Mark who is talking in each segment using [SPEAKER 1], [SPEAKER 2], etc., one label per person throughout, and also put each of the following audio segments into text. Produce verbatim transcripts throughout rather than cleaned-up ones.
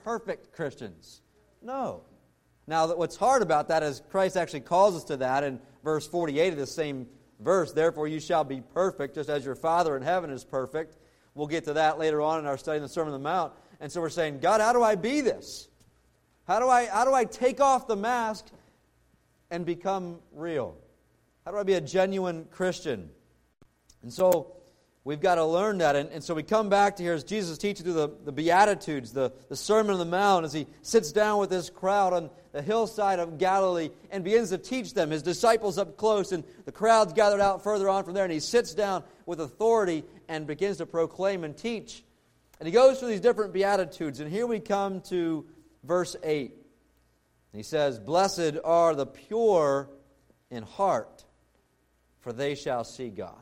[SPEAKER 1] perfect Christians. No. Now, what's hard about that is Christ actually calls us to that in verse forty-eight of the same verse. Therefore you shall be perfect, just as your Father in heaven is perfect. We'll get to that later on in our study in the Sermon on the Mount. And so we're saying, God, how do I be this? How do I, how do I take off the mask and become real? How do I be a genuine Christian? And so we've got to learn that. And, and so we come back to here as Jesus is teaching through the, the Beatitudes, the, the Sermon on the Mount, as he sits down with this crowd on the hillside of Galilee and begins to teach them, his disciples up close, and the crowd's gathered out further on from there, and he sits down with authority and begins to proclaim and teach. And he goes through these different Beatitudes, and here we come to verse eight. He says, "Blessed are the pure in heart, for they shall see God."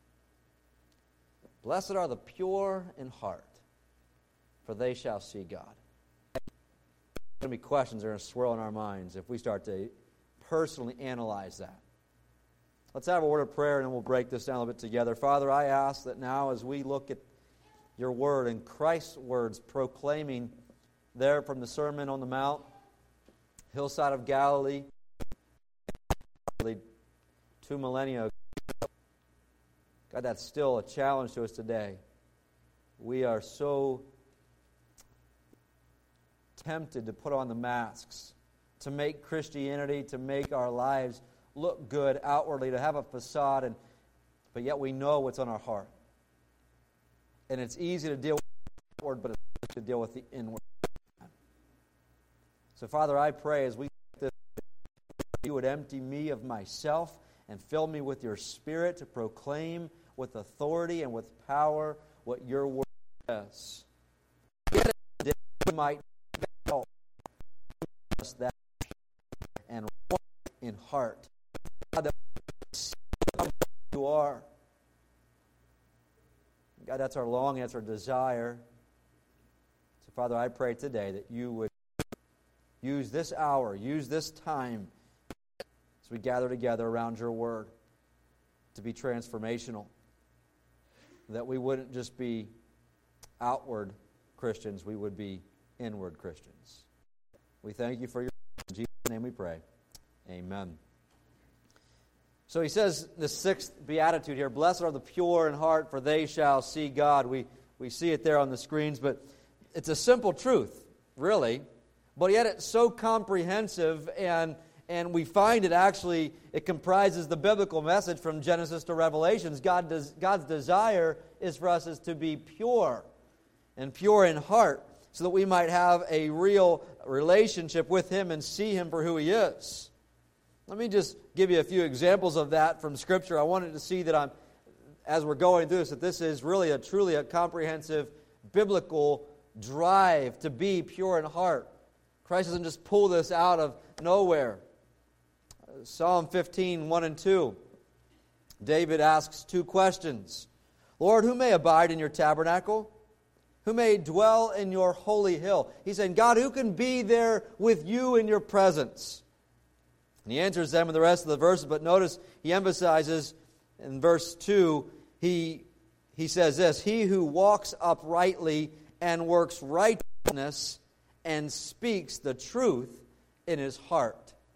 [SPEAKER 1] Blessed are the pure in heart, for they shall see God. There's going to be questions that are going to swirl in our minds if we start to personally analyze that. Let's have a word of prayer and then we'll break this down a little bit together. Father, I ask that now as we look at your word and Christ's words proclaiming there from the Sermon on the Mount, hillside of Galilee, two millennia ago, God, that's still a challenge to us today. We are so tempted to put on the masks, to make Christianity, to make our lives look good outwardly, to have a facade, and but yet we know what's on our heart. And it's easy to deal with the outward, but it's hard to deal with the inward. So, Father, I pray as we this, you would empty me of myself and fill me with your Spirit to proclaim with authority and with power what your word says. That we might help us that and walk in heart. God, that we see who you are. God, that's our longing, that's our desire. So, Father, I pray today that you would use this hour, use this time as we gather together around your word to be transformational. That we wouldn't just be outward Christians, we would be inward Christians. We thank you for your in Jesus' name we pray. Amen. So he says the sixth beatitude here, "Blessed are the pure in heart, for they shall see God." We we see it there on the screens, but it's a simple truth, really. But yet it's so comprehensive, and and we find it actually, it comprises the biblical message from Genesis to Revelations. God does, God's desire is for us is to be pure, and pure in heart, so that we might have a real relationship with Him and see Him for who He is. Let me just give you a few examples of that from Scripture. I wanted to see that I'm, as we're going through this, that this is really a truly a comprehensive biblical drive to be pure in heart. Christ doesn't just pull this out of nowhere. Psalm fifteen, one and two. David asks two questions. "Lord, who may abide in your tabernacle? Who may dwell in your holy hill?" He's saying, God, who can be there with you in your presence? And he answers them in the rest of the verses, but notice he emphasizes in verse two, he, he says this, "He who walks uprightly and works righteousness and speaks the truth in his heart."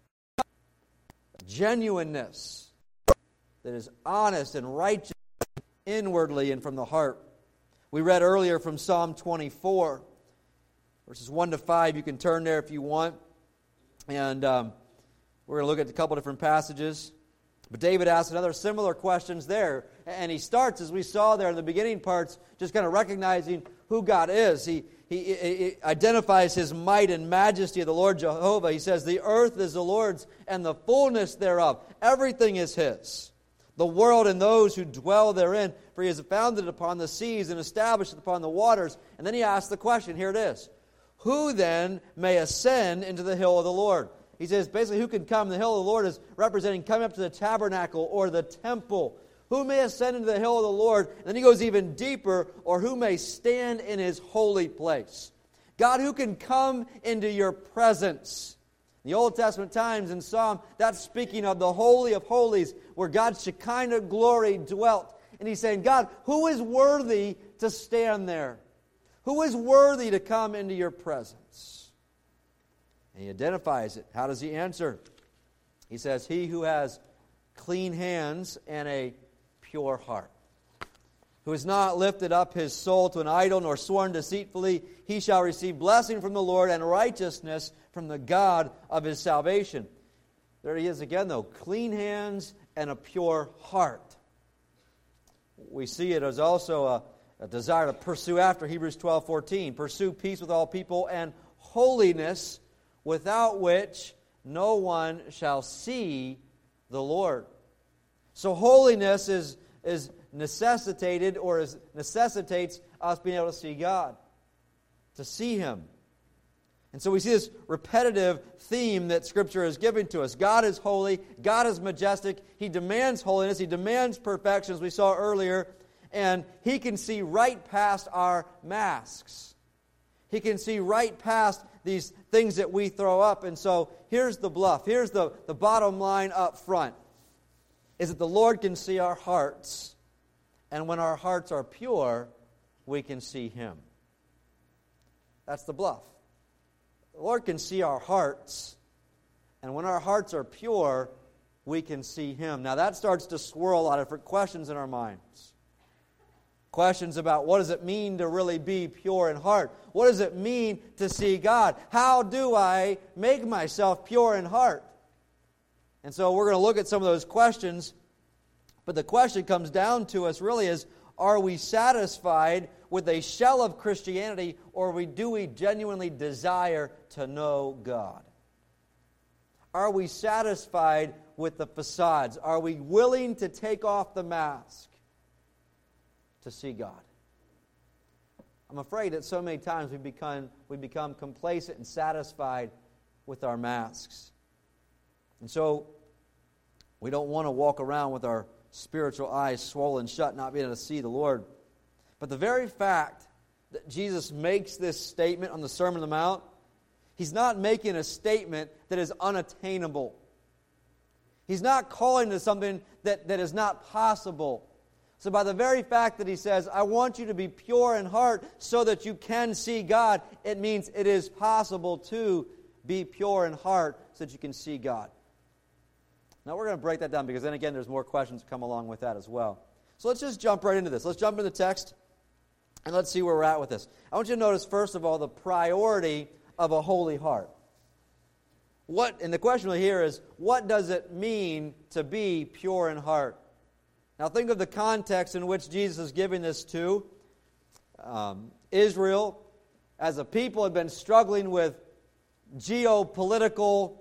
[SPEAKER 1] Genuineness that is honest and righteous inwardly and from the heart. We read earlier from Psalm twenty-four, verses one to five. You can turn there if you want. And um, we're going to look at a couple different passages. But David asks another similar questions there. And he starts, as we saw there in the beginning parts, just kind of recognizing who God is. He, he, he identifies His might and majesty of the Lord Jehovah. He says, "The earth is the Lord's and the fullness thereof." Everything is His. "The world and those who dwell therein, for He has founded it upon the seas and established it upon the waters." And then he asks the question, here it is. "Who then may ascend into the hill of the Lord?" He says, basically, who can come? The hill of the Lord is representing coming up to the tabernacle or the temple. Who may ascend into the hill of the Lord? And then he goes even deeper, or who may stand in His holy place? God, who can come into your presence? In the Old Testament times in Psalm, that's speaking of the Holy of Holies, where God's Shekinah glory dwelt. And he's saying, God, who is worthy to stand there? Who is worthy to come into your presence? And he identifies it. How does he answer? He says, he who has clean hands and a pure heart, who has not lifted up his soul to an idol nor sworn deceitfully, he shall receive blessing from the Lord and righteousness from the God of his salvation. There he is again, though. Clean hands and a pure heart. We see it as also a, a desire to pursue after Hebrews twelve fourteen. Pursue peace with all people and holiness, without which no one shall see the Lord. So holiness is, is necessitated or is necessitates us being able to see God, to see Him. And so we see this repetitive theme that Scripture is giving to us. God is holy. God is majestic. He demands holiness. He demands perfection, as we saw earlier. And He can see right past our masks. He can see right past these things that we throw up. And so here's the bluff. Here's the, the bottom line up front. Is that the Lord can see our hearts. And when our hearts are pure, we can see Him. That's the bluff. The Lord can see our hearts, and when our hearts are pure, we can see Him. Now that starts to swirl a lot of different questions in our minds. Questions about what does it mean to really be pure in heart? What does it mean to see God? How do I make myself pure in heart? And so we're going to look at some of those questions, but the question comes down to us really is, are we satisfied with a shell of Christianity, or we, do we genuinely desire to know God? Are we satisfied with the facades? Are we willing to take off the mask to see God? I'm afraid that so many times we become, we become complacent and satisfied with our masks. And so we don't want to walk around with our spiritual eyes swollen shut, not being able to see the Lord. But the very fact that Jesus makes this statement on the Sermon on the Mount, He's not making a statement that is unattainable. He's not calling to something that, that is not possible. So by the very fact that He says, I want you to be pure in heart so that you can see God, it means it is possible to be pure in heart so that you can see God. Now we're going to break that down because then again there's more questions that come along with that as well. So let's just jump right into this. Let's jump into the text and let's see where we're at with this. I want you to notice first of all the priority of a holy heart. What, and the question here is, what does it mean to be pure in heart? Now think of the context in which Jesus is giving this to. Um, Israel, as a people, had been struggling with geopolitical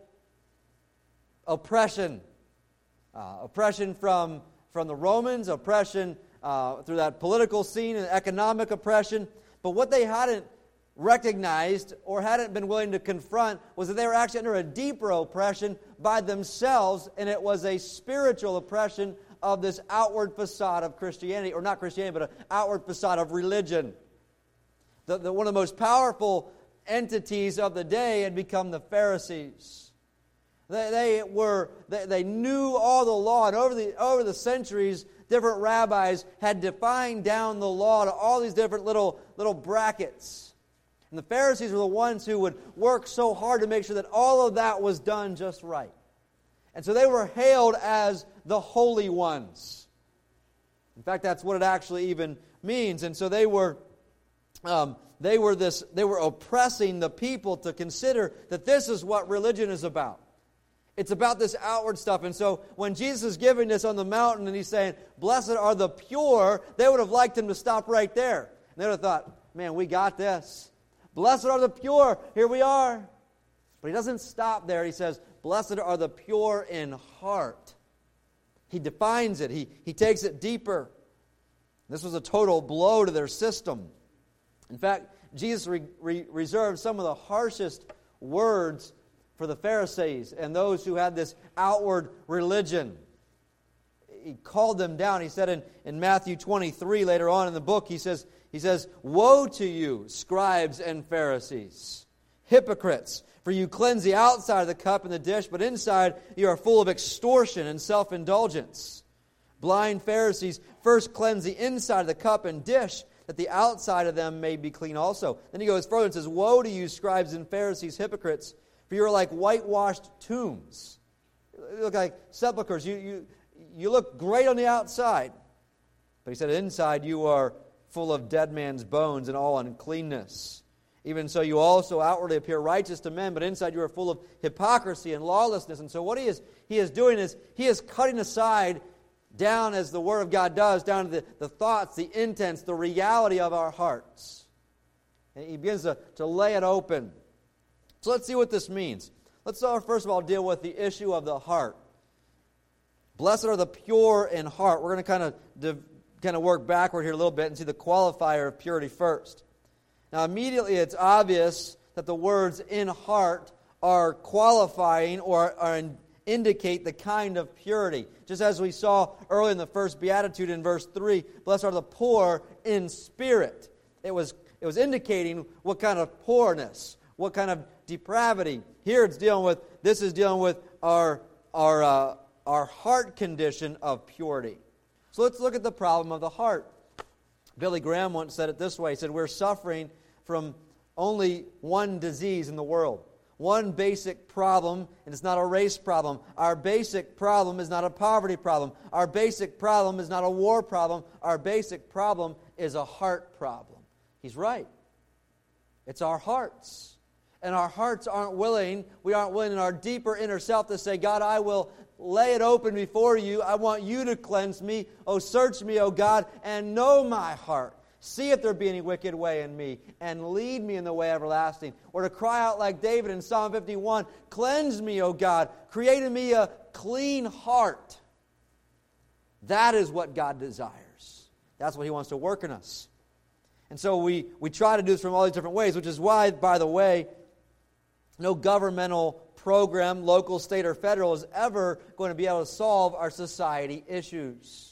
[SPEAKER 1] oppression. Uh, oppression from, from the Romans, oppression uh, through that political scene, and economic oppression. But what they hadn't recognized or hadn't been willing to confront was that they were actually under a deeper oppression by themselves, and it was a spiritual oppression of this outward facade of Christianity, or not Christianity, but an outward facade of religion. The, the, one of the most powerful entities of the day had become the Pharisees. They, they were they, they knew all the law, and over the over the centuries, different rabbis had defined down the law to all these different little little brackets. And the Pharisees were the ones who would work so hard to make sure that all of that was done just right. And so they were hailed as the holy ones. In fact, that's what it actually even means. And so they were um, they were this they were oppressing the people to consider that this is what religion is about. It's about this outward stuff. And so when Jesus is giving this on the mountain and He's saying, blessed are the pure, they would have liked Him to stop right there. And they would have thought, man, we got this. Blessed are the pure, here we are. But He doesn't stop there. He says, blessed are the pure in heart. He defines it. He, he takes it deeper. This was a total blow to their system. In fact, Jesus re, re, reserved some of the harshest words for the Pharisees and those who had this outward religion. He called them down. He said in, in Matthew twenty-three, later on in the book, he says, he says, woe to you, scribes and Pharisees, hypocrites, for you cleanse the outside of the cup and the dish, but inside you are full of extortion and self-indulgence. Blind Pharisees, first cleanse the inside of the cup and dish, that the outside of them may be clean also. Then he goes further and says, Woe to you, scribes and Pharisees, hypocrites, for you are like whitewashed tombs. You look like sepulchres. You, you, you look great on the outside. But he said, inside you are full of dead man's bones and all uncleanness. Even so, you also outwardly appear righteous to men, but inside you are full of hypocrisy and lawlessness. And so what he is, he is doing is, he is cutting aside, down as the Word of God does, down to the, the thoughts, the intents, the reality of our hearts. And he begins to, to lay it open. So let's see what this means. Let's first of all deal with the issue of the heart. Blessed are the pure in heart. We're going to kind of div- kind of work backward here a little bit and see the qualifier of purity first. Now, immediately it's obvious that the words in heart are qualifying or are in, indicate the kind of purity. Just as we saw early in the first beatitude in verse three, blessed are the poor in spirit. It was, it was indicating what kind of poorness, what kind of depravity. Here it's dealing with, this is dealing with our, our, uh, our heart condition of purity. So let's look at the problem of the heart. Billy Graham once said it this way. He said, we're suffering from only one disease in the world. One basic problem, and it's not a race problem. Our basic problem is not a poverty problem. Our basic problem is not a war problem. Our basic problem is a heart problem. He's right. It's our hearts. And our hearts aren't willing, we aren't willing in our deeper inner self to say, God, I will lay it open before you. I want you to cleanse me. Oh, search me, oh God, and know my heart. See if there be any wicked way in me, and lead me in the way everlasting. Or to cry out like David in Psalm fifty-one, cleanse me, O God, create in me a clean heart. That is what God desires. That's what He wants to work in us. And so we, we try to do this from all these different ways, which is why, by the way, no governmental program, local, state, or federal, is ever going to be able to solve our society issues.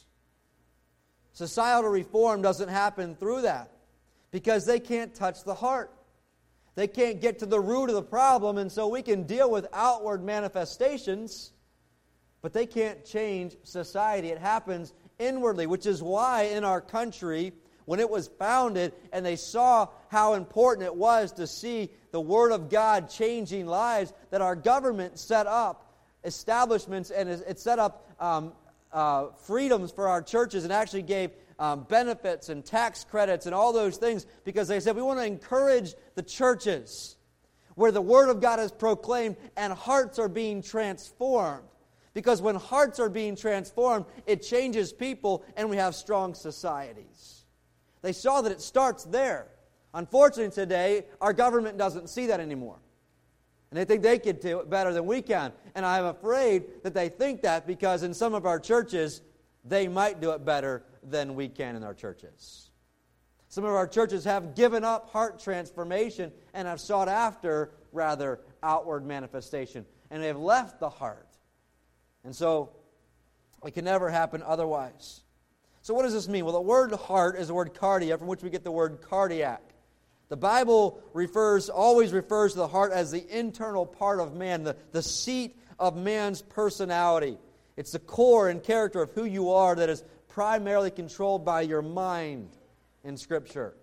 [SPEAKER 1] Societal reform doesn't happen through that because they can't touch the heart. They can't get to the root of the problem, and so we can deal with outward manifestations, but they can't change society. It happens inwardly, which is why in our country, when it was founded and they saw how important it was to see the Word of God changing lives, that our government set up establishments and it set up um, Uh, freedoms for our churches and actually gave um, benefits and tax credits and all those things because they said we want to encourage the churches where the Word of God is proclaimed and hearts are being transformed. Because when hearts are being transformed, it changes people and we have strong societies. They saw that it starts there. Unfortunately today, our government doesn't see that anymore. And they think they can do it better than we can. And I'm afraid that they think that because in some of our churches, they might do it better than we can in our churches. Some of our churches have given up heart transformation and have sought after, rather, outward manifestation. And they have left the heart. And so, it can never happen otherwise. So what does this mean? Well, the word heart is the word cardia, from which we get the word cardiac. The Bible refers, always refers to the heart as the internal part of man, the, the seat of man's personality. It's the core and character of who you are that is primarily controlled by your mind in Scripture.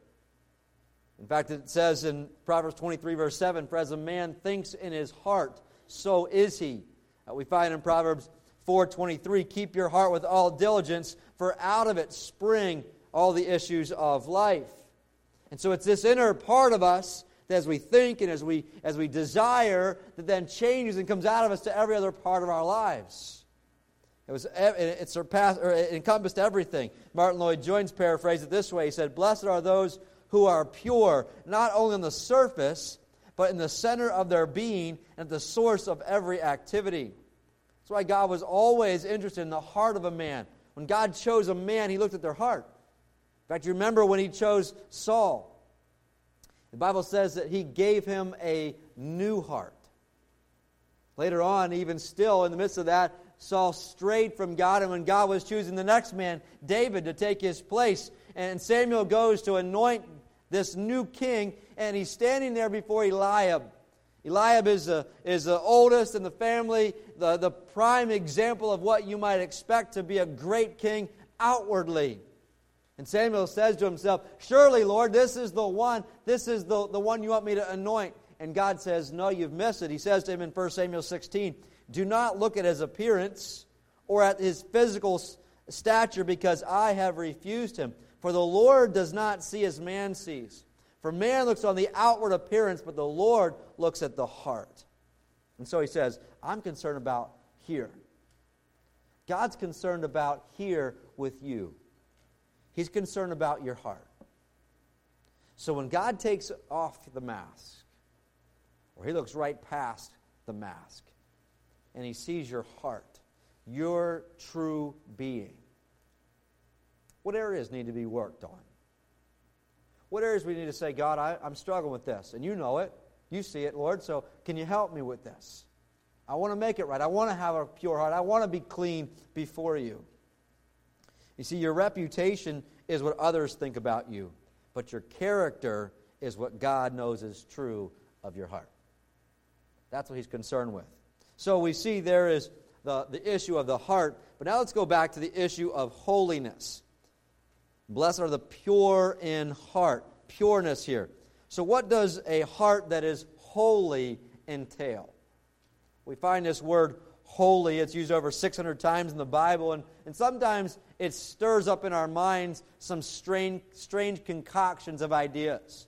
[SPEAKER 1] In fact, it says in Proverbs twenty-three, verse seven, for as a man thinks in his heart, so is he. Uh, we find in Proverbs four twenty-three, keep your heart with all diligence, for out of it spring all the issues of life. And so it's this inner part of us that as we think and as we as we desire, that then changes and comes out of us to every other part of our lives. It was it surpassed or it encompassed everything. Martin Lloyd-Jones paraphrased it this way. He said, "Blessed are those who are pure, not only on the surface, but in the center of their being and at the source of every activity." That's why God was always interested in the heart of a man. When God chose a man, He looked at their heart. In fact, you remember when He chose Saul. The Bible says that He gave him a new heart. Later on, even still, in the midst of that, Saul strayed from God, and when God was choosing the next man, David, to take his place, and Samuel goes to anoint this new king, and he's standing there before Eliab. Eliab is the, is the oldest in the family, the, the prime example of what you might expect to be a great king outwardly. And Samuel says to himself, surely, Lord, this is the one, this is the, the one you want me to anoint. And God says, no, you've missed it. He says to him in First Samuel sixteen, do not look at his appearance or at his physical stature, because I have refused him. For the Lord does not see as man sees. For man looks on the outward appearance, but the Lord looks at the heart. And so he says, I'm concerned about here. God's concerned about here with you. He's concerned about your heart. So when God takes off the mask, or He looks right past the mask, and He sees your heart, your true being, what areas need to be worked on? What areas we need to say, God, I, I'm struggling with this, and you know it. You see it, Lord, so can you help me with this? I want to make it right. I want to have a pure heart. I want to be clean before you. You see, your reputation is what others think about you, but your character is what God knows is true of your heart. That's what He's concerned with. So we see there is the, the issue of the heart, but now let's go back to the issue of holiness. Blessed are the pure in heart. Pureness here. So what does a heart that is holy entail? We find this word holy. It's used over six hundred times in the Bible, and, and sometimes it stirs up in our minds some strange, strange concoctions of ideas.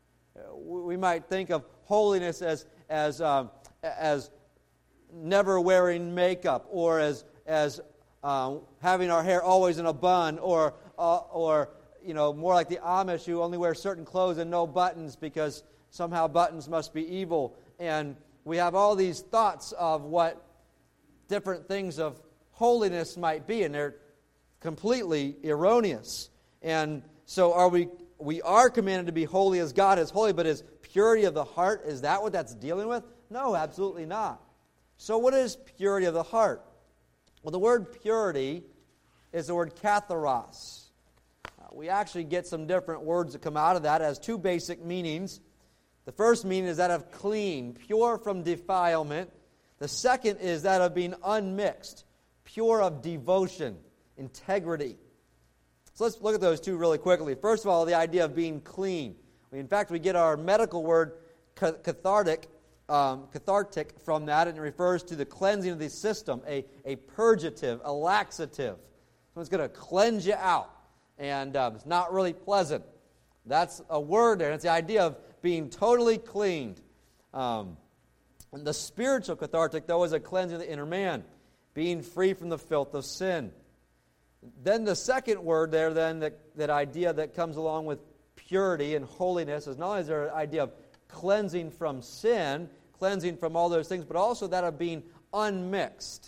[SPEAKER 1] We might think of holiness as as um, as never wearing makeup, or as as uh, having our hair always in a bun, or uh, or you know, more like the Amish who only wear certain clothes and no buttons because somehow buttons must be evil. And we have all these thoughts of what different things of holiness might be, and they're completely erroneous. And so are we we are commanded to be holy as God is holy, but is purity of the heart, is that what that's dealing with? No, absolutely not. So what is purity of the heart? Well, the word purity is the word katharos. Uh, we actually get some different words that come out of that. It has two basic meanings. The first meaning is that of clean, pure from defilement. The second is that of being unmixed, pure of devotion, integrity. So let's look at those two really quickly. First of all, the idea of being clean. In fact, we get our medical word cathartic, um, cathartic from that, and it refers to the cleansing of the system, a, a purgative, a laxative. Someone's going to cleanse you out, and um, it's not really pleasant. That's a word there. It's the idea of being totally cleaned. Um, and the spiritual cathartic, though, is a cleansing of the inner man, being free from the filth of sin. Then the second word there, then, that, that idea that comes along with purity and holiness is not only is there an idea of cleansing from sin, cleansing from all those things, but also that of being unmixed.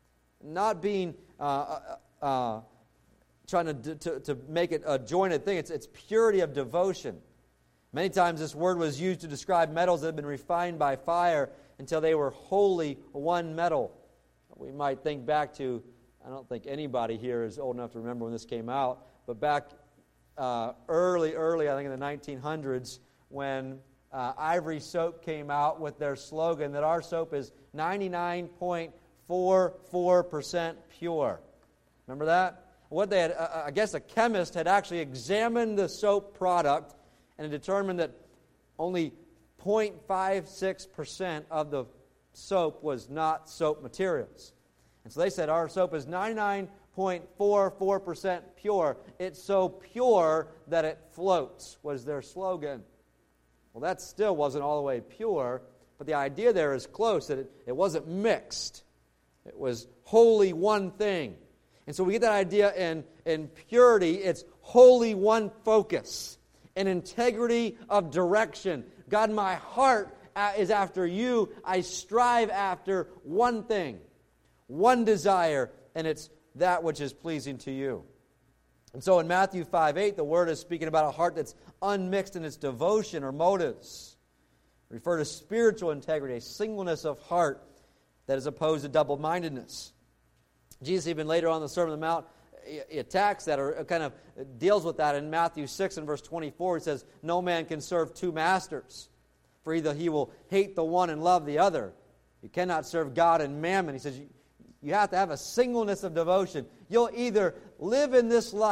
[SPEAKER 1] Not being, uh, uh, uh, trying to, to, to make it a jointed thing. It's, it's purity of devotion. Many times this word was used to describe metals that had been refined by fire until they were wholly one metal. We might think back to, I don't think anybody here is old enough to remember when this came out, but back uh, early, early, I think in the nineteen hundreds, when uh, Ivory Soap came out with their slogan that our soap is ninety-nine point four four percent pure. Remember that? What they had, uh, I guess a chemist had actually examined the soap product and determined that only zero point five six percent of the soap was not soap materials. And so they said, our soap is ninety-nine point four four percent pure. It's so pure that it floats, was their slogan. Well, that still wasn't all the way pure, but the idea there is close, that it, it wasn't mixed. It was wholly one thing. And so we get that idea in, in purity. It's wholly one focus, an integrity of direction. God, my heart is after you. I strive after one thing, one desire, and it's that which is pleasing to you. And so in Matthew five eight, the Word is speaking about a heart that's unmixed in its devotion or motives. Refer to spiritual integrity, a singleness of heart that is opposed to double-mindedness. Jesus, even later on in the Sermon on the Mount, he attacks that, or kind of deals with that in Matthew six and verse twenty-four. He says, no man can serve two masters, for either he will hate the one and love the other. You cannot serve God and mammon. He says, you, you have to have a singleness of devotion. You'll either live in this life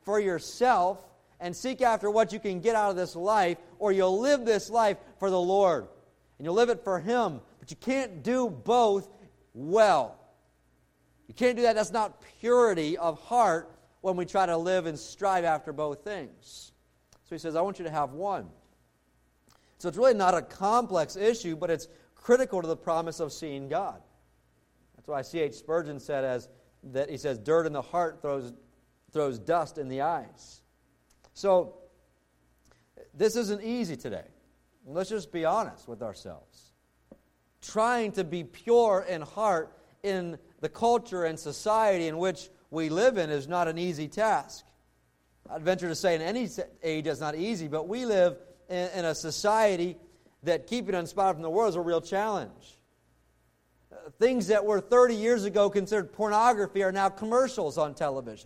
[SPEAKER 1] for yourself and seek after what you can get out of this life, or you'll live this life for the Lord. And you'll live it for Him. But you can't do both well. You can't do that. That's not purity of heart when we try to live and strive after both things. So he says, I want you to have one. So it's really not a complex issue, but it's critical to the promise of seeing God. That's why C H Spurgeon said as that he says, dirt in the heart throws, throws dust in the eyes. So this isn't easy today. Let's just be honest with ourselves. Trying to be pure in heart in the culture and society in which we live in is not an easy task. I'd venture to say in any age it's not easy, but we live in, in a society that keeping unspotted from the world is a real challenge. Uh, things that were thirty years ago considered pornography are now commercials on television.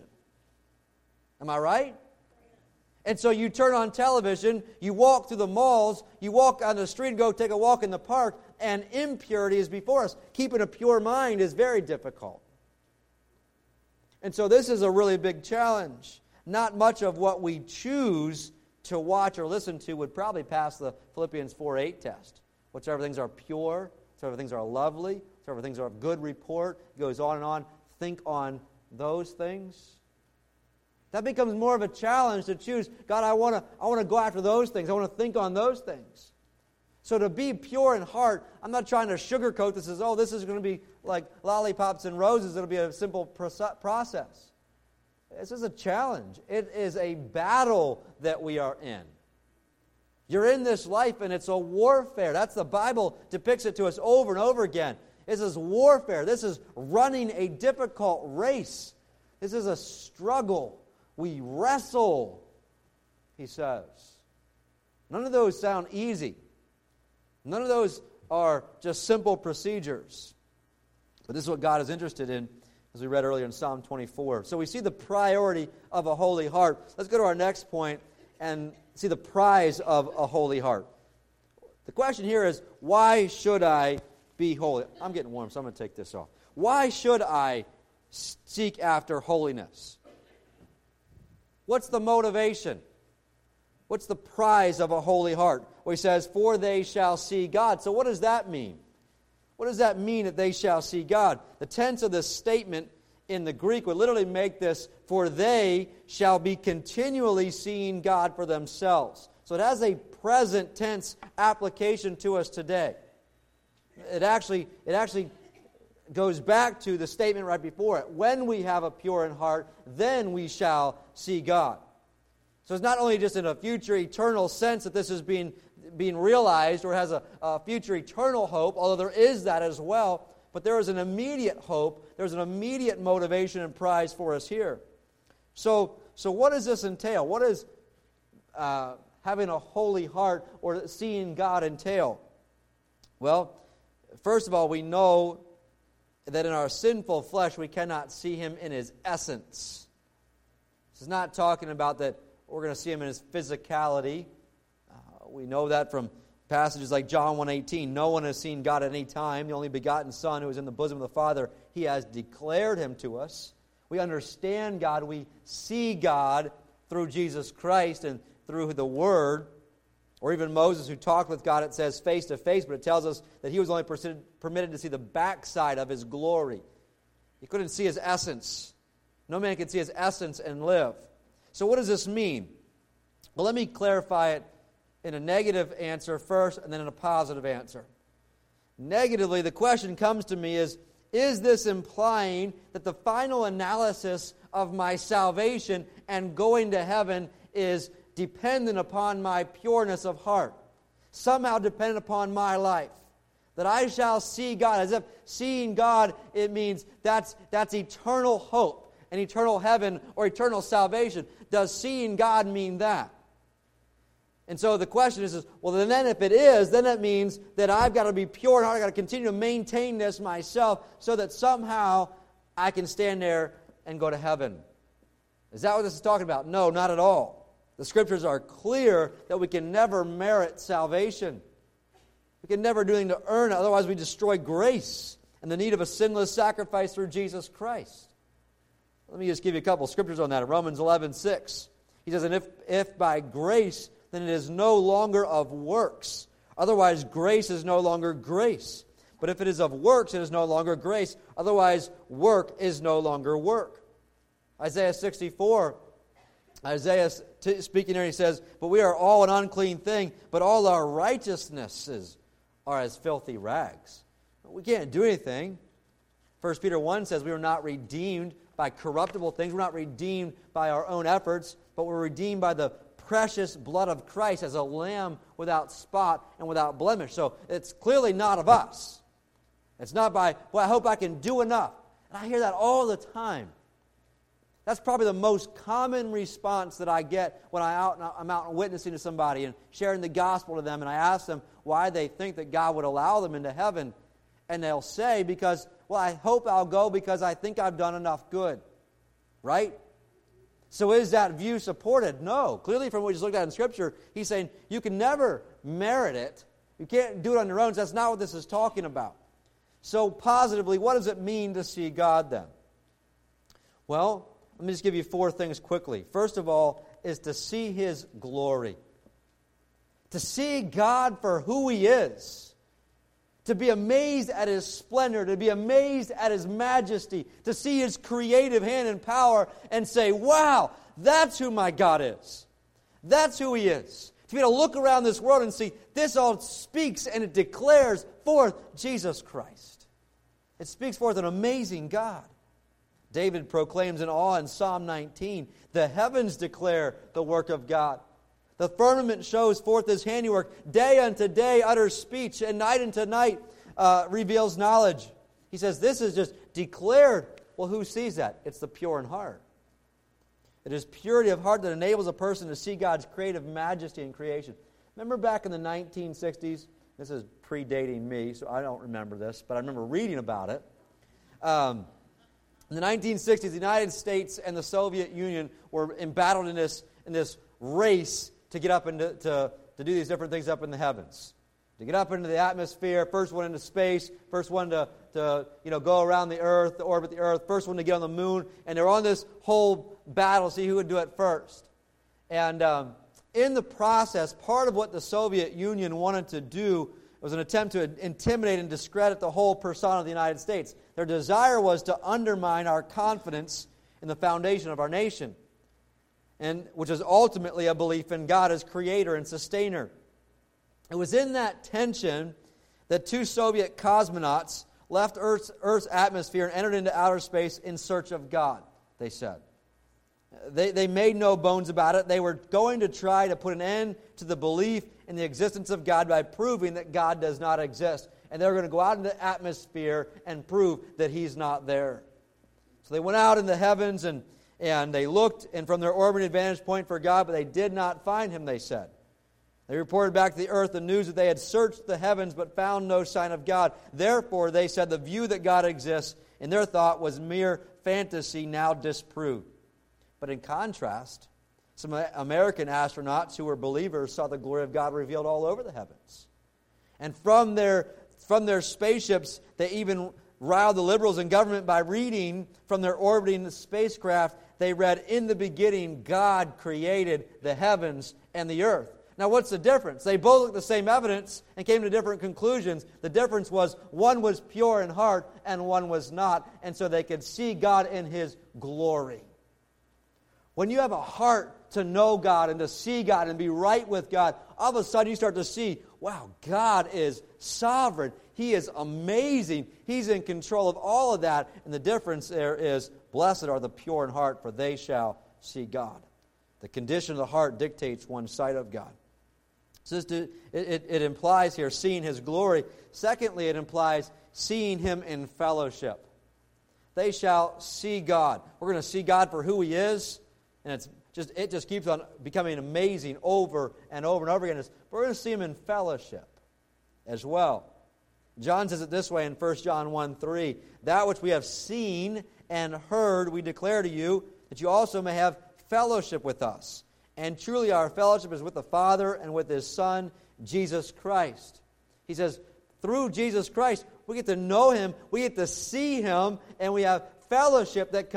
[SPEAKER 1] Am I right? And so you turn on television, you walk through the malls, you walk on the street and go take a walk in the park, and impurity is before us. Keeping a pure mind is very difficult. And so this is a really big challenge. Not much of what we choose to watch or listen to would probably pass the Philippians four eight test. Whichever things are pure, whichever things are lovely, whichever things are of good report, it goes on and on. Think on those things. That becomes more of a challenge to choose. God, I want to I want to go after those things. I want to think on those things. So to be pure in heart, I'm not trying to sugarcoat this as, oh, this is going to be like lollipops and roses. It'll be a simple process. This is a challenge. It is a battle that we are in. You're in this life and it's a warfare. That's the Bible depicts it to us over and over again. This is warfare. This is running a difficult race. This is a struggle. We wrestle, he says. None of those sound easy. None of those are just simple procedures. But this is what God is interested in, as we read earlier in Psalm twenty-four. So we see the priority of a holy heart. Let's go to our next point and see the prize of a holy heart. The question here is, why should I be holy? I'm getting warm, so I'm going to take this off. Why should I seek after holiness? What's the motivation? What's the prize of a holy heart? Well, he says, for they shall see God. So what does that mean? What does that mean that they shall see God? The tense of this statement in the Greek would literally make this, for they shall be continually seeing God for themselves. So it has a present tense application to us today. It actually, it actually goes back to the statement right before it. When we have a pure in heart, then we shall see God. So it's not only just in a future eternal sense that this is being, being realized or has a, a future eternal hope, although there is that as well, but there is an immediate hope, there's an immediate motivation and prize for us here. So, so what does this entail? What does uh, having a holy heart or seeing God entail? Well, first of all, we know that in our sinful flesh we cannot see Him in His essence. This is not talking about that we're going to see Him in His physicality. Uh, we know that from passages like John one eighteen. No one has seen God at any time. The only begotten Son who is in the bosom of the Father, He has declared Him to us. We understand God. We see God through Jesus Christ and through the Word. Or even Moses, who talked with God, it says face to face, but it tells us that he was only permitted to see the backside of His glory. He couldn't see His essence. No man can see His essence and live. So what does this mean? Well, let me clarify it in a negative answer first and then in a positive answer. Negatively, the question comes to me is, is this implying that the final analysis of my salvation and going to heaven is dependent upon my pureness of heart? Somehow dependent upon my life. That I shall see God. As if seeing God, it means that's, that's eternal hope. An eternal heaven or eternal salvation. Does seeing God mean that? And so the question is, is well then if it is, then it means that I've got to be pure and I've got to continue to maintain this myself so that somehow I can stand there and go to heaven. Is that what this is talking about? No, not at all. The Scriptures are clear that we can never merit salvation. We can never do anything to earn it, otherwise we destroy grace and the need of a sinless sacrifice through Jesus Christ. Let me just give you a couple scriptures on that. In Romans eleven six, he says, and if, if by grace, then it is no longer of works. Otherwise, grace is no longer grace. But if it is of works, it is no longer grace. Otherwise, work is no longer work. Isaiah sixty-four, Isaiah t- speaking there, he says, but we are all an unclean thing, but all our righteousnesses are as filthy rags. We can't do anything. First Peter one says we are not redeemed by corruptible things. We're not redeemed by our own efforts, but we're redeemed by the precious blood of Christ as a lamb without spot and without blemish. So it's clearly not of us. It's not by, well, I hope I can do enough. And I hear that all the time. That's probably the most common response that I get when I out, I'm out and witnessing to somebody and sharing the gospel to them, and I ask them why they think that God would allow them into heaven. And they'll say, because, well, I hope I'll go because I think I've done enough good. Right? So is that view supported? No. Clearly from what we just looked at in Scripture, he's saying you can never merit it. You can't do it on your own. So that's not what this is talking about. So positively, what does it mean to see God then? Well, let me just give you four things quickly. First of all, is to see His glory. To see God for who He is. To be amazed at His splendor, to be amazed at His majesty, to see His creative hand and power and say, wow, that's who my God is. That's who He is. To be able to look around this world and see this all speaks and it declares forth Jesus Christ. It speaks forth an amazing God. David proclaims in awe in Psalm nineteen, the heavens declare the work of God. The firmament shows forth His handiwork. Day unto day utters speech, and night unto night uh, reveals knowledge. He says this is just declared. Well, who sees that? It's the pure in heart. It is purity of heart that enables a person to see God's creative majesty in creation. Remember back in the nineteen sixties? This is predating me, so I don't remember this, but I remember reading about it. Um, in the nineteen sixties, the United States and the Soviet Union were embattled in this, in this race to get up and to, to, to do these different things up in the heavens. To get up into the atmosphere, first one into space, first one to, to you know, go around the earth, to orbit the earth, first one to get on the moon, and they're on this whole battle, see who would do it first. And um, in the process, part of what the Soviet Union wanted to do was an attempt to intimidate and discredit the whole persona of the United States. Their desire was to undermine our confidence in the foundation of our nation, and which is ultimately a belief in God as creator and sustainer. It was in that tension that two Soviet cosmonauts left Earth's, Earth's atmosphere and entered into outer space in search of God, they said. They, they made no bones about it. They were going to try to put an end to the belief in the existence of God by proving that God does not exist. And they were going to go out into the atmosphere and prove that He's not there. So they went out in the heavens and And they looked, and from their orbiting vantage point for God, but they did not find Him, they said. They reported back to the earth the news that they had searched the heavens but found no sign of God. Therefore, they said the view that God exists in their thought was mere fantasy, now disproved. But in contrast, some American astronauts who were believers saw the glory of God revealed all over the heavens. And from their, from their spaceships, they even riled the liberals in government by reading from their orbiting spacecraft. They read, in the beginning, God created the heavens and the earth. Now, what's the difference? They both looked at the same evidence and came to different conclusions. The difference was one was pure in heart and one was not, and so they could see God in His glory. When you have a heart to know God and to see God and be right with God, all of a sudden you start to see, wow, God is sovereign. He is amazing. He's in control of all of that. And the difference there is, blessed are the pure in heart, for they shall see God. The condition of the heart dictates one's sight of God. So it, it, it implies here seeing His glory. Secondly, it implies seeing Him in fellowship. They shall see God. We're going to see God for who He is, and it's just it just keeps on becoming amazing over and over and over again. We're going to see Him in fellowship as well. John says it this way in First John one three, that which we have seen and heard we declare to you, that you also may have fellowship with us. And truly our fellowship is with the Father and with His Son, Jesus Christ. He says, through Jesus Christ, we get to know Him, we get to see Him, and we have fellowship that comes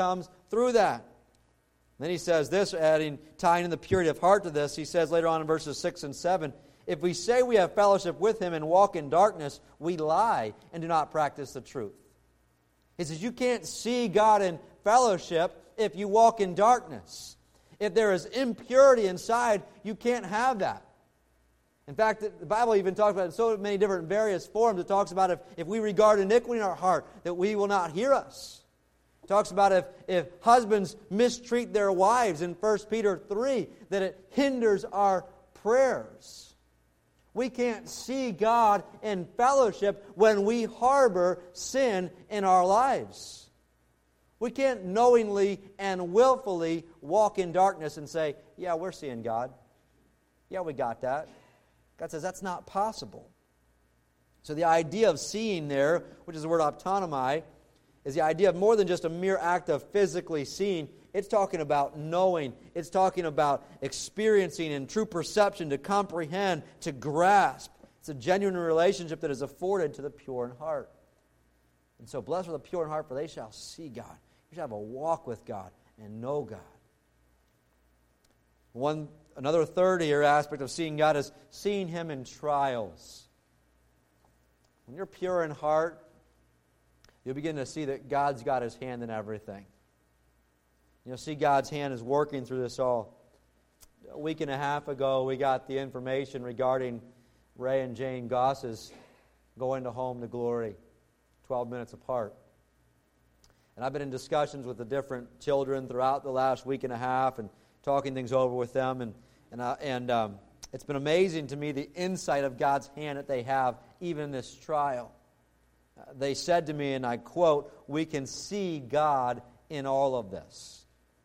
[SPEAKER 1] through that. Then he says this, adding, tying in the purity of heart to this, he says later on in verses six and seven, if we say we have fellowship with him and walk in darkness, we lie and do not practice the truth. He says you can't see God in fellowship if you walk in darkness. If there is impurity inside, you can't have that. In fact, the Bible even talks about it in so many different various forms. It talks about if, if we regard iniquity in our heart, that we will not hear us. It talks about if, if husbands mistreat their wives in First Peter three, that it hinders our prayers. We can't see God in fellowship when we harbor sin in our lives. We can't knowingly and willfully walk in darkness and say, yeah, we're seeing God. Yeah, we got that. God says that's not possible. So the idea of seeing there, which is the word optonomai, is the idea of more than just a mere act of physically seeing. It's talking about knowing. It's talking about experiencing and true perception, to comprehend, to grasp. It's a genuine relationship that is afforded to the pure in heart. And so blessed are the pure in heart, for they shall see God. You shall have a walk with God and know God. One Another third here aspect of seeing God is seeing Him in trials. When you're pure in heart, you'll begin to see that God's got His hand in everything. You'll see God's hand is working through this all. A week and a half ago, we got the information regarding Ray and Jane Goss's going to home to glory, twelve minutes apart. And I've been in discussions with the different children throughout the last week and a half and talking things over with them. And And, uh, and um, it's been amazing to me the insight of God's hand that they have even in this trial. Uh, they said to me, and I quote, we can see God in all of this.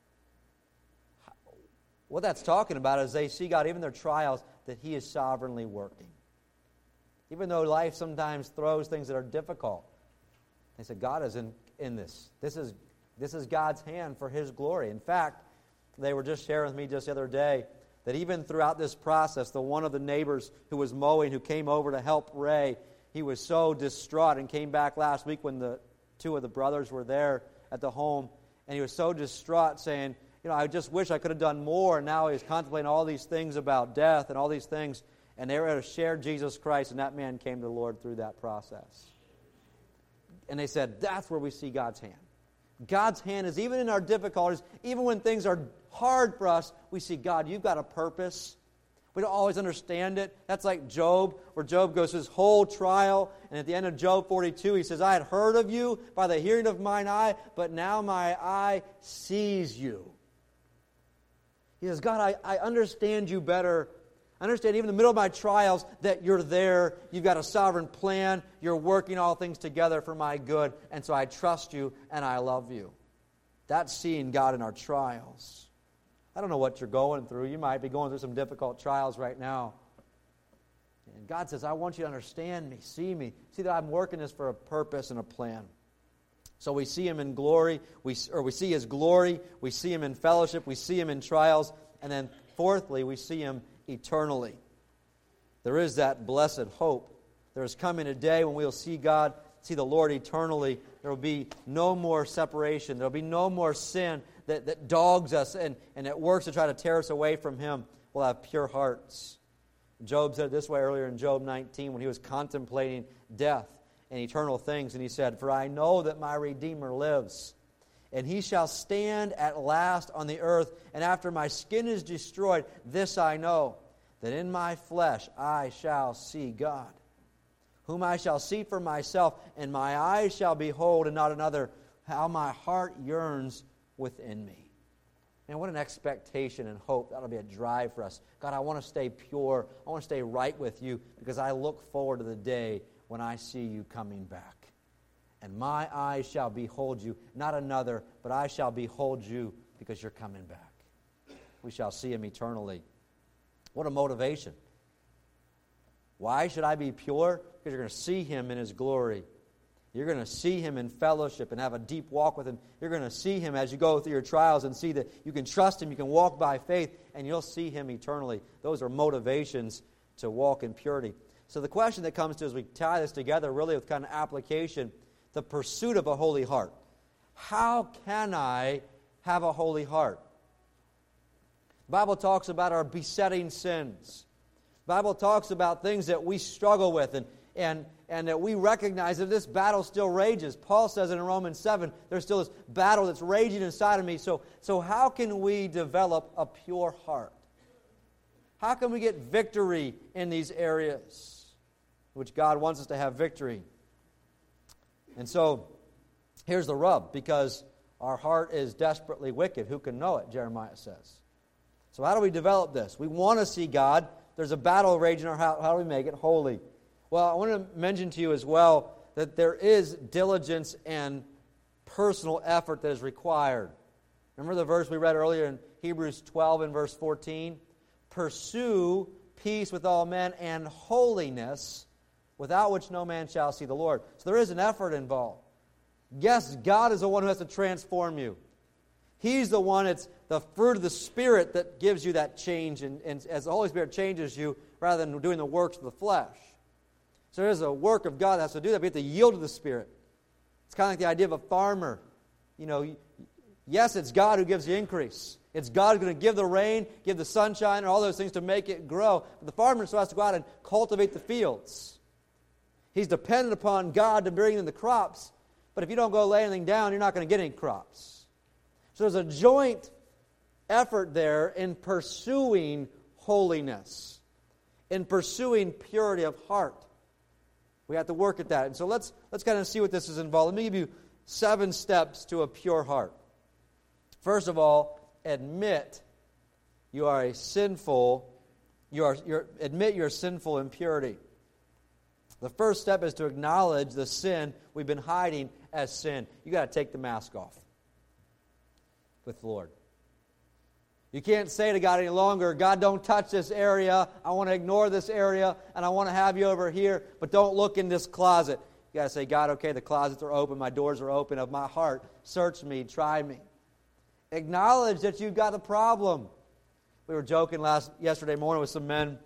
[SPEAKER 1] What that's talking about is they see God even in their trials, that He is sovereignly working. Even though life sometimes throws things that are difficult, they said, God is in, in this. This is, this is God's hand for His glory. In fact, they were just sharing with me just the other day that even throughout this process, the one of the neighbors who was mowing, who came over to help Ray, he was so distraught and came back last week when the two of the brothers were there at the home, and he was so distraught saying, you know, I just wish I could have done more, and now he's contemplating all these things about death and all these things, and they were able to share Jesus Christ, and that man came to the Lord through that process. And they said, that's where we see God's hand. God's hand is even in our difficulties, even when things are hard for us, we see, God, you've got a purpose. We don't always understand it. That's like Job, where Job goes through his whole trial, and at the end of Job forty-two, he says, I had heard of you by the hearing of mine eye, but now my eye sees you. He says, God, I, I understand you better. I understand even in the middle of my trials that you're there, you've got a sovereign plan, you're working all things together for my good, and so I trust you and I love you. That's seeing God in our trials. I don't know what you're going through. You might be going through some difficult trials right now. And God says, I want you to understand me, see me, see that I'm working this for a purpose and a plan. So we see Him in glory, we or we see His glory, we see Him in fellowship, we see Him in trials, and then fourthly, we see Him eternally. There is that blessed hope. There is coming a day when we will see God, see the Lord eternally. There will be no more separation. There will be no more sin that, that dogs us and, and that works to try to tear us away from Him. We'll have pure hearts. Job said it this way earlier in Job nineteen when he was contemplating death and eternal things. And he said, for I know that my Redeemer lives, and He shall stand at last on the earth. And after my skin is destroyed, this I know, that in my flesh I shall see God, whom I shall see for myself, and my eyes shall behold, and not another, how my heart yearns within me. Man, what an expectation and hope. That'll be a drive for us. God, I want to stay pure. I want to stay right with you, because I look forward to the day when I see you coming back. And my eyes shall behold you, not another, but I shall behold you because you're coming back. We shall see Him eternally. What a motivation. Why should I be pure? Because you're going to see Him in His glory. You're going to see Him in fellowship and have a deep walk with Him. You're going to see Him as you go through your trials and see that you can trust Him, you can walk by faith, and you'll see Him eternally. Those are motivations to walk in purity. So the question that comes to as we tie this together really with kind of application, the pursuit of a holy heart. How can I have a holy heart. The Bible talks about our besetting sins. The Bible talks about things that we struggle with and, and, and that we recognize that this battle still rages. Paul says in Romans seven, there's still this battle that's raging inside of me. So, so how can we develop a pure heart? How can we get victory in these areas which God wants us to have victory? And so, here's the rub, because our heart is desperately wicked. Who can know it, Jeremiah says. So how do we develop this? We want to see God. There's a battle raging in our heart. How do we make it holy? Well, I want to mention to you as well that there is diligence and personal effort that is required. Remember the verse we read earlier in Hebrews twelve and verse fourteen? Pursue peace with all men and holiness, without which no man shall see the Lord. So there is an effort involved. Yes, God is the one who has to transform you. He's the one, it's the fruit of the Spirit that gives you that change, and, and as the Holy Spirit changes you, rather than doing the works of the flesh. So there's a work of God that has to do that. We have to yield to the Spirit. It's kind of like the idea of a farmer. You know, yes, it's God who gives the increase. It's God who's going to give the rain, give the sunshine, and all those things to make it grow. But the farmer still has to go out and cultivate the fields. He's dependent upon God to bring in the crops. But if you don't go lay anything down, you're not going to get any crops. So there's a joint effort there in pursuing holiness, in pursuing purity of heart. We have to work at that. And so let's let's kind of see what this is involved. Let me give you seven steps to a pure heart. First of all, admit you are a sinful, you are you're, admit your sinful impurity. The first step is to acknowledge the sin we've been hiding as sin. You got to take the mask off with the Lord. You can't say to God any longer, God, don't touch this area. I want to ignore this area, and I want to have you over here, but don't look in this closet. You got to say, God, okay, the closets are open, my doors are open of my heart. Search me, try me. Acknowledge that you've got a problem. We were joking last yesterday morning with some men,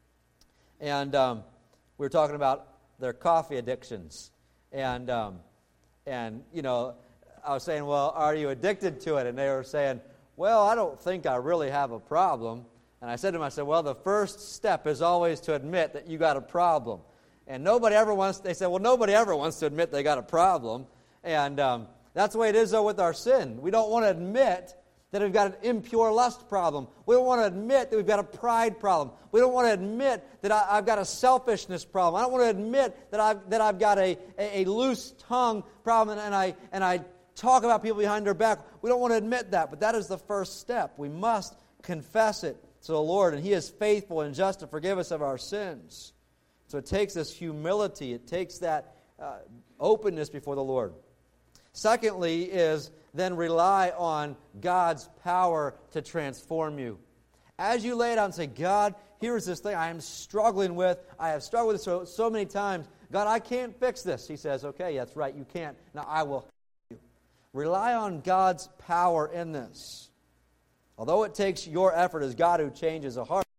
[SPEAKER 1] and um, we were talking about their coffee addictions. And, um, and you know, I was saying, well, are you addicted to it? And they were saying, well, I don't think I really have a problem. And I said to them, I said, well, the first step is always to admit that you got a problem. And nobody ever wants, they said, well, nobody ever wants to admit they got a problem. And um, that's the way it is, though, with our sin. We don't want to admit that we've got an impure lust problem. We don't want to admit that we've got a pride problem. We don't want to admit that I, I've got a selfishness problem. I don't want to admit that I've, that I've got a, a, a loose tongue problem and, and I and I talk about people behind their back. We don't want to admit that, but that is the first step. We must confess it to the Lord, and He is faithful and just to forgive us of our sins. So it takes this humility. It takes that uh, openness before the Lord. Secondly is then rely on God's power to transform you. As you lay it out and say, God, here's this thing I am struggling with. I have struggled with it so, so many times. God, I can't fix this. He says, okay, that's right, you can't. Now I will help you. Rely on God's power in this. Although it takes your effort, as God who changes a heart.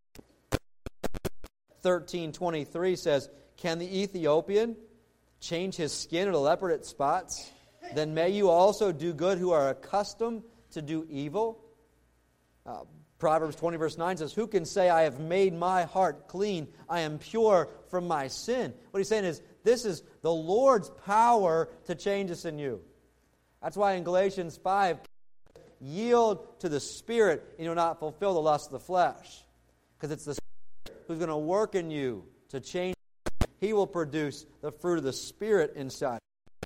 [SPEAKER 1] thirteen twenty-three says, can the Ethiopian change his skin or the leopard its spots? Then may you also do good who are accustomed to do evil. Uh, Proverbs twenty verse nine says, who can say, I have made my heart clean, I am pure from my sin? What he's saying is, this is the Lord's power to change us in you. That's why in Galatians five, yield to the Spirit and you'll not fulfill the lust of the flesh. Because it's the Spirit who's going to work in you to change you. He will produce the fruit of the Spirit inside.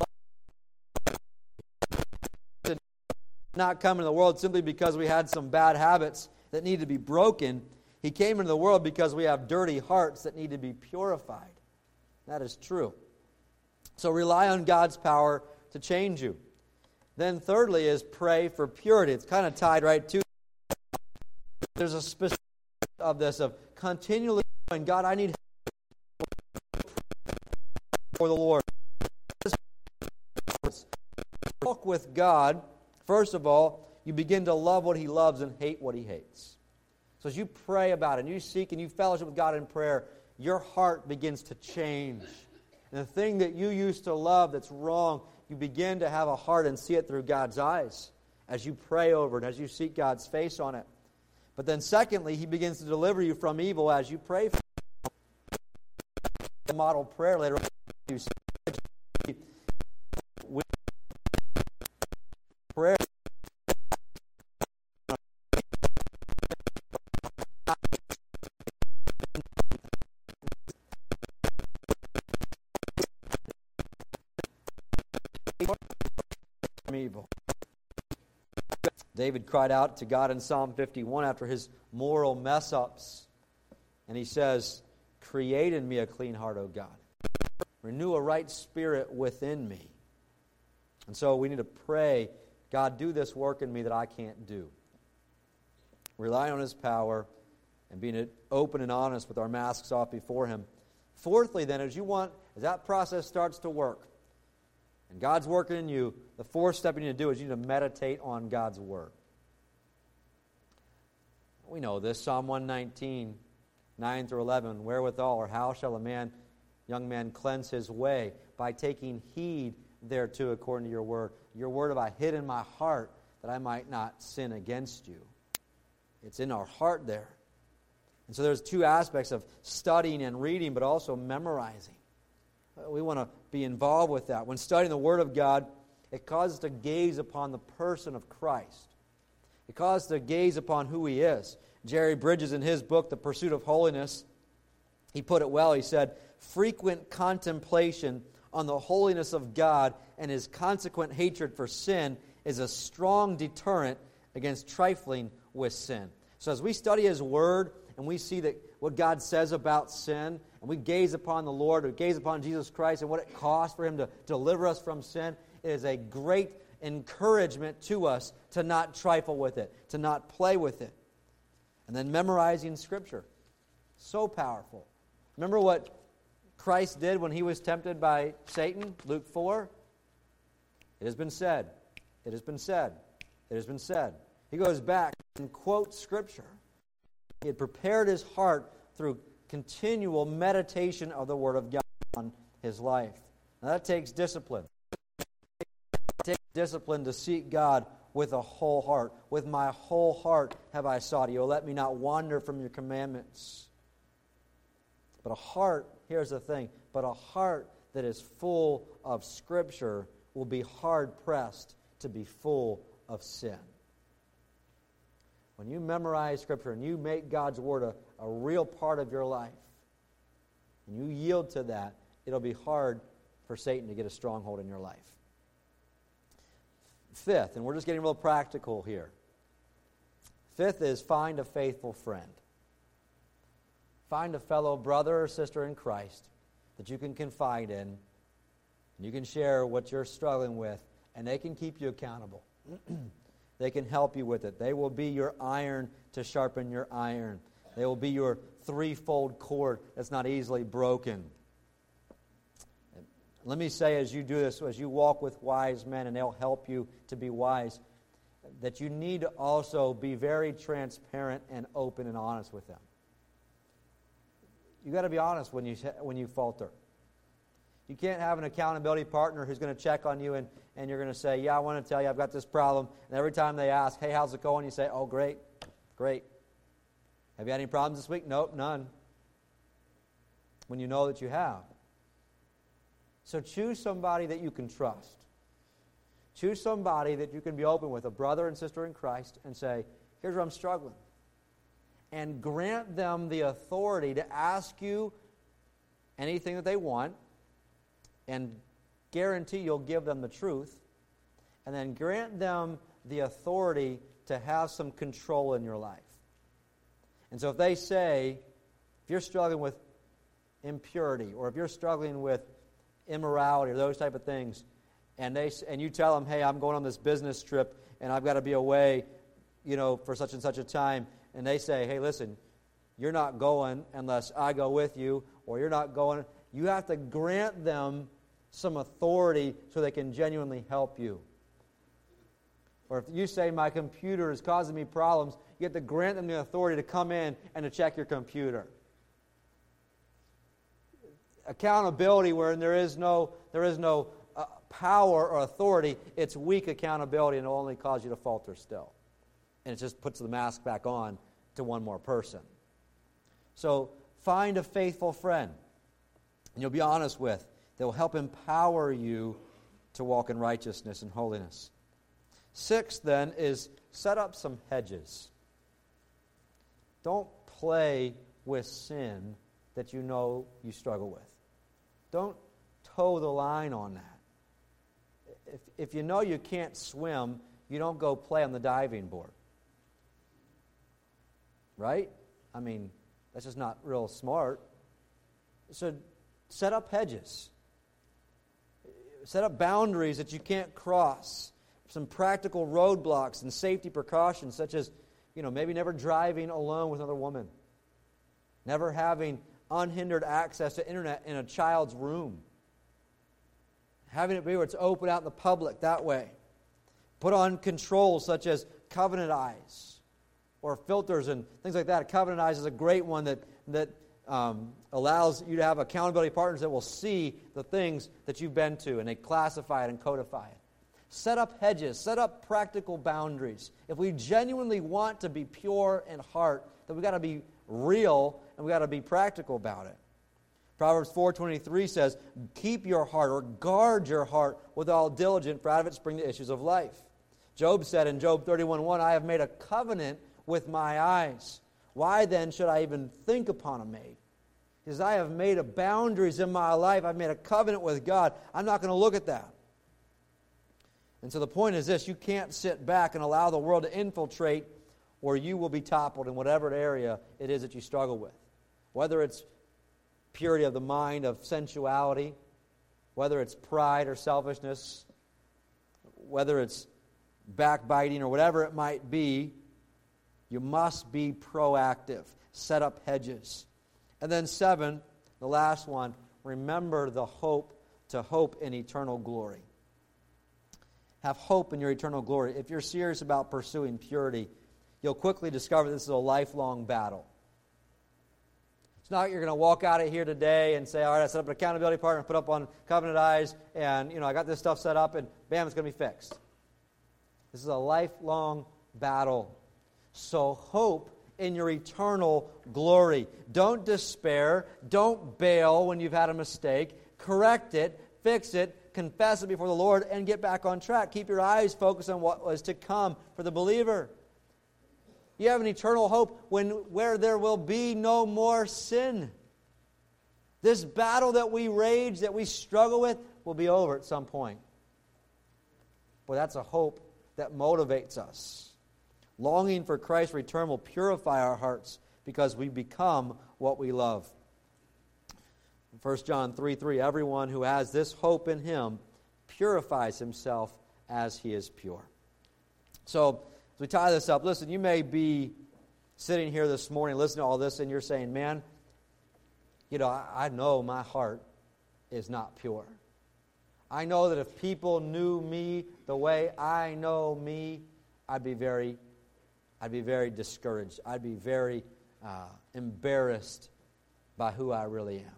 [SPEAKER 1] Not come into the world simply because we had some bad habits that need to be broken. He came into the world because we have dirty hearts that need to be purified. That is true. So rely on God's power to change you. Then thirdly is pray for purity. It's kind of tied right to. There's a specific of this of continually going, God, I need help for the Lord. Walk with God. First of all, you begin to love what He loves and hate what He hates. So as you pray about it, and you seek and you fellowship with God in prayer, your heart begins to change. And the thing that you used to love that's wrong, you begin to have a heart and see it through God's eyes. as you pray over it, as you seek God's face on it. But then secondly, He begins to deliver you from evil as you pray for the model prayer later on. You see with prayer. From evil. David cried out to God in Psalm fifty-one after his moral mess-ups. And he says, "Create in me a clean heart, O God. Renew a right spirit within me." And so we need to pray, God, do this work in me that I can't do. Rely on His power and being open and honest with our masks off before Him. Fourthly, then, as you want, as that process starts to work, and God's working in you, the fourth step you need to do is you need to meditate on God's Word. We know this, Psalm one nineteen, nine through eleven, "Wherewithal or how shall a man, young man cleanse his way? By taking heed thereto according to your word. Your word have I hid in my heart, that I might not sin against you." It's in our heart there. And so there's two aspects of studying and reading, but also memorizing. We want to be involved with that. When studying the Word of God, it causes us to gaze upon the person of Christ. It causes us to gaze upon who He is. Jerry Bridges, in his book, The Pursuit of Holiness, he put it well. He said, "Frequent contemplation on the holiness of God and His consequent hatred for sin is a strong deterrent against trifling with sin." So as we study His Word and we see that what God says about sin, and we gaze upon the Lord, or gaze upon Jesus Christ and what it costs for Him to deliver us from sin, it is a great encouragement to us to not trifle with it, to not play with it. And then memorizing Scripture. So powerful. Remember what Christ did when He was tempted by Satan? Luke four. It has been said. It has been said. It has been said. He goes back and quotes Scripture. He had prepared his heart through continual meditation of the Word of God on his life. Now that takes discipline. It takes discipline to seek God with a whole heart. "With my whole heart have I sought you. Let me not wander from your commandments." But a heart, here's the thing, but a heart that is full of Scripture will be hard-pressed to be full of sin. When you memorize Scripture and you make God's Word a, a real part of your life, and you yield to that, it'll be hard for Satan to get a stronghold in your life. Fifth, and we're just getting real practical here. Fifth is find a faithful friend. Find a fellow brother or sister in Christ that you can confide in, and you can share what you're struggling with, and they can keep you accountable. They can help you with it. They will be your iron to sharpen your iron. They will be your threefold cord that's not easily broken. Let me say, as you do this, as you walk with wise men, and they'll help you to be wise, that you need to also be very transparent and open and honest with them. You got to be honest when you when you falter. You can't have an accountability partner who's going to check on you and, and you're going to say, "Yeah, I want to tell you I've got this problem." And every time they ask, "Hey, how's it going?" you say, "Oh, great, great." "Have you had any problems this week?" "Nope, none." When you know that you have. So choose somebody that you can trust. Choose somebody that you can be open with, a brother and sister in Christ, and say, "Here's where I'm struggling." And grant them the authority to ask you anything that they want, and guarantee you'll give them the truth, and then grant them the authority to have some control in your life. And so if they say, if you're struggling with impurity, or if you're struggling with immorality, or those type of things, and they and you tell them, "Hey, I'm going on this business trip, and I've got to be away, you know, for such and such a time," and they say, "Hey, listen, you're not going unless I go with you," or "You're not going," you have to grant them some authority so they can genuinely help you. Or if you say, "My computer is causing me problems," you have to grant them the authority to come in and to check your computer. Accountability where there is no there is no uh, power or authority, it's weak accountability, and it'll only cause you to falter still. And it just puts the mask back on to one more person. So find a faithful friend, and you'll be honest with, that will help empower you to walk in righteousness and holiness. Sixth, then, is set up some hedges. Don't play with sin that you know you struggle with. Don't toe the line on that. If, if you know you can't swim, you don't go play on the diving board. Right? I mean, that's just not real smart. So set up hedges. Set up boundaries that you can't cross. Some practical roadblocks and safety precautions, such as, you know, maybe never driving alone with another woman. Never having unhindered access to internet in a child's room. Having it be where it's open out in the public that way. Put on controls such as Covenant Eyes or filters and things like that. Covenant Eyes is a great one that, that um, allows you to have accountability partners that will see the things that you've been to, and they classify it and codify it. Set up hedges. Set up practical boundaries. If we genuinely want to be pure in heart, then we've got to be real and we've got to be practical about it. Proverbs four twenty-three says, keep your heart or guard your heart with all diligence, for out of it spring the issues of life. Job said in Job thirty-one one, I have made a covenant with my eyes. Why then should I even think upon a maid? He says, I have made a boundaries in my life. I've made a covenant with God. I'm not going to look at that. And so the point is this, you can't sit back and allow the world to infiltrate, or you will be toppled in whatever area it is that you struggle with. Whether it's purity of the mind, of sensuality, whether it's pride or selfishness, whether it's backbiting or whatever it might be, you must be proactive. Set up hedges. And then seven, the last one, remember the hope to hope in eternal glory. Have hope in your eternal glory. If you're serious about pursuing purity, you'll quickly discover this is a lifelong battle. It's not like you're going to walk out of here today and say, all right, I set up an accountability partner, put up on Covenant Eyes, and you know I got this stuff set up, and bam, it's going to be fixed. This is a lifelong battle. So hope in your eternal glory. Don't despair. Don't bail when you've had a mistake. Correct it. Fix it. Confess it before the Lord and get back on track. Keep your eyes focused on what was to come for the believer. You have an eternal hope when where there will be no more sin. This battle that we rage, that we struggle with, will be over at some point. Boy, that's a hope that motivates us. Longing for Christ's return will purify our hearts because we become what we love. First John three three, everyone who has this hope in him purifies himself as he is pure. So, as we tie this up, listen, you may be sitting here this morning listening to all this and you're saying, man, you know, I, I know my heart is not pure. I know that if people knew me the way I know me, I'd be very, I'd be very discouraged. I'd be very uh, embarrassed by who I really am.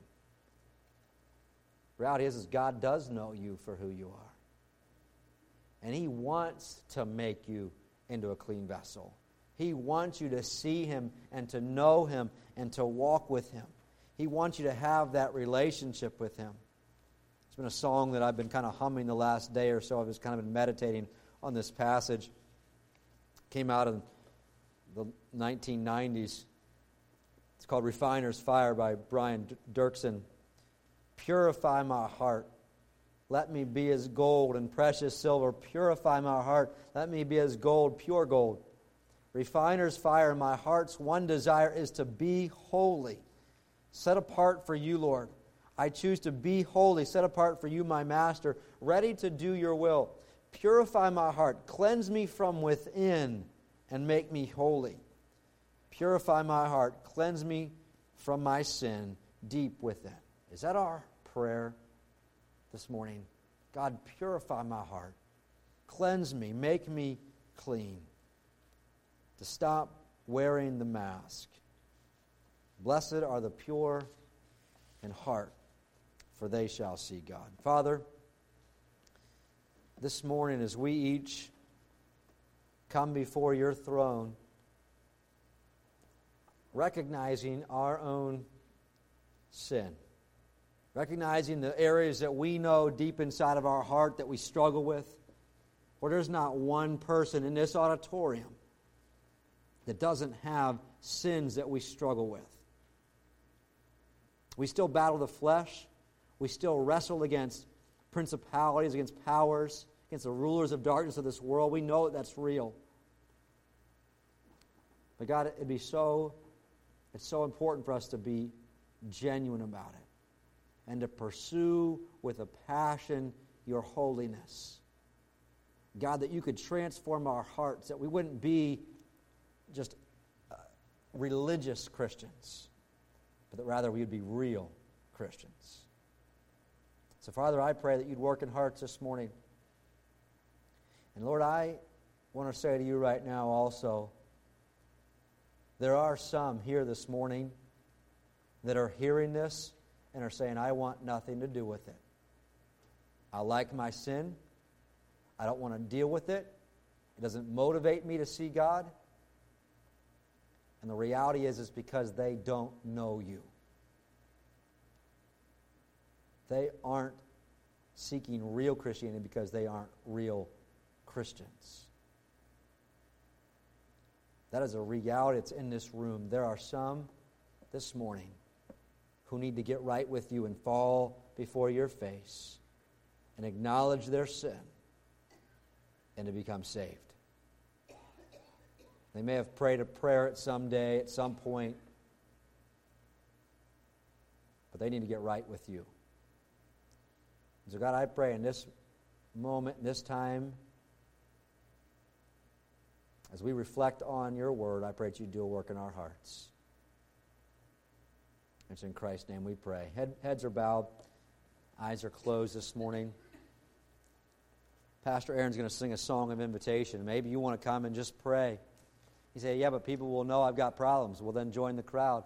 [SPEAKER 1] The reality is, is God does know you for who you are. And He wants to make you into a clean vessel. He wants you to see Him and to know Him and to walk with Him. He wants you to have that relationship with Him. It's been a song that I've been kind of humming the last day or so. I've just kind of been meditating on this passage. It came out in the nineteen nineties. It's called Refiner's Fire by Brian Dirksen. Purify my heart. Let me be as gold and precious silver. Purify my heart. Let me be as gold, pure gold. Refiner's fire in my heart's one desire is to be holy. Set apart for you, Lord. I choose to be holy, set apart for you, my Master, ready to do your will. Purify my heart. Cleanse me from within and make me holy. Purify my heart. Cleanse me from my sin deep within. Is that our prayer this morning? God, purify my heart. Cleanse me. Make me clean. To stop wearing the mask. Blessed are the pure in heart, for they shall see God. Father, this morning as we each come before your throne, recognizing our own sin, recognizing the areas that we know deep inside of our heart that we struggle with, where there's not one person in this auditorium that doesn't have sins that we struggle with. We still battle the flesh. We still wrestle against principalities, against powers, against the rulers of darkness of this world. We know that that's real. But God, it'd be so, it's so important for us to be genuine about it and to pursue with a passion your holiness. God, that you could transform our hearts, that we wouldn't be just uh, religious Christians, but that rather we would be real Christians. So, Father, I pray that you'd work in hearts this morning. And, Lord, I want to say to you right now also, there are some here this morning that are hearing this and are saying, I want nothing to do with it. I like my sin. I don't want to deal with it. It doesn't motivate me to see God. And the reality is, is because they don't know you. They aren't seeking real Christianity because they aren't real Christians. That is a reality that's in this room. There are some this morning who need to get right with you and fall before your face and acknowledge their sin and to become saved. They may have prayed a prayer at some day, at some point, but they need to get right with you. And so God, I pray in this moment, in this time, as we reflect on your word, I pray that you do a work in our hearts. It's in Christ's name we pray. Head, heads are bowed, eyes are closed this morning. Pastor Aaron's going to sing a song of invitation. Maybe you want to come and just pray. You say, yeah, but people will know I've got problems. Well, then join the crowd.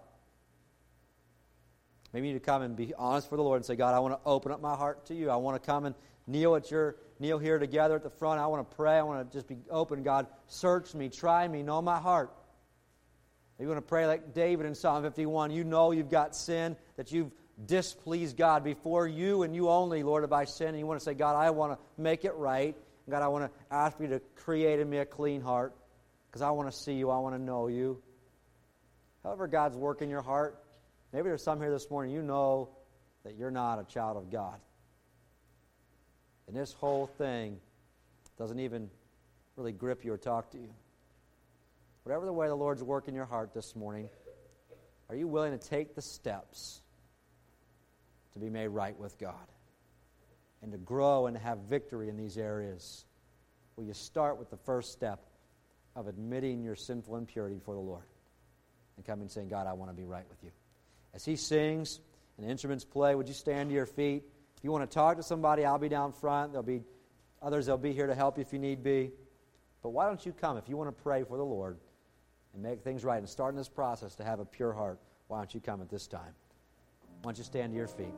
[SPEAKER 1] Maybe you need to come and be honest for the Lord and say, God, I want to open up my heart to you. I want to come and kneel at your kneel here together at the front. I want to pray. I want to just be open. God, search me, try me, know my heart. Maybe you want to pray like David in Psalm fifty-one. You know you've got sin, that you've displeased God before you and you only, Lord, have I sinned. And you want to say, God, I want to make it right. God, I want to ask you to create in me a clean heart because I want to see you. I want to know you. However God's work in your heart, maybe there's some here this morning, you know that you're not a child of God. And this whole thing doesn't even really grip you or talk to you. Whatever the way the Lord's working your heart this morning, are you willing to take the steps to be made right with God and to grow and to have victory in these areas? Will you start with the first step of admitting your sinful impurity before the Lord and come and saying, God, I want to be right with you. As he sings and the instruments play, would you stand to your feet? If you want to talk to somebody, I'll be down front. There'll be others that'll be here to help you if you need be. But why don't you come if you want to pray for the Lord and make things right and start in this process to have a pure heart? Why don't you come at this time? Why don't you stand to your feet?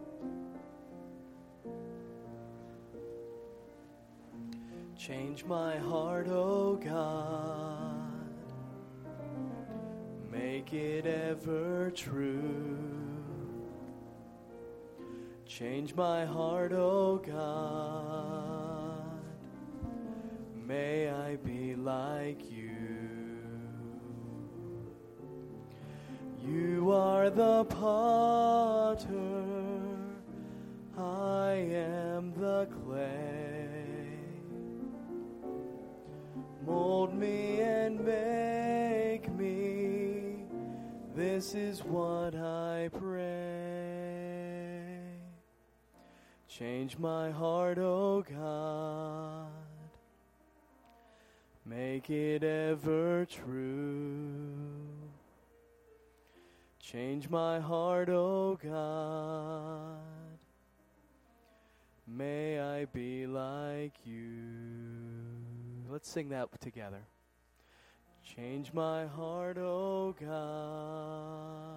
[SPEAKER 2] Change my heart, oh God, make it ever true. Change my heart, oh God, may I be like you. You are the potter, I am the clay. Mold me and make me, this is what I pray. Change my heart, oh God, make it ever true. Change my heart, oh God, may I be like you. Let's sing that together. Change my heart, oh God,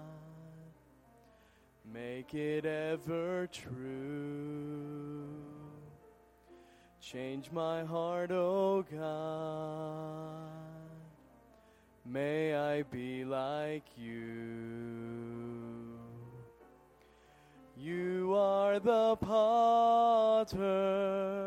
[SPEAKER 2] make it ever true. Change my heart, O God. May I be like you. You are the potter,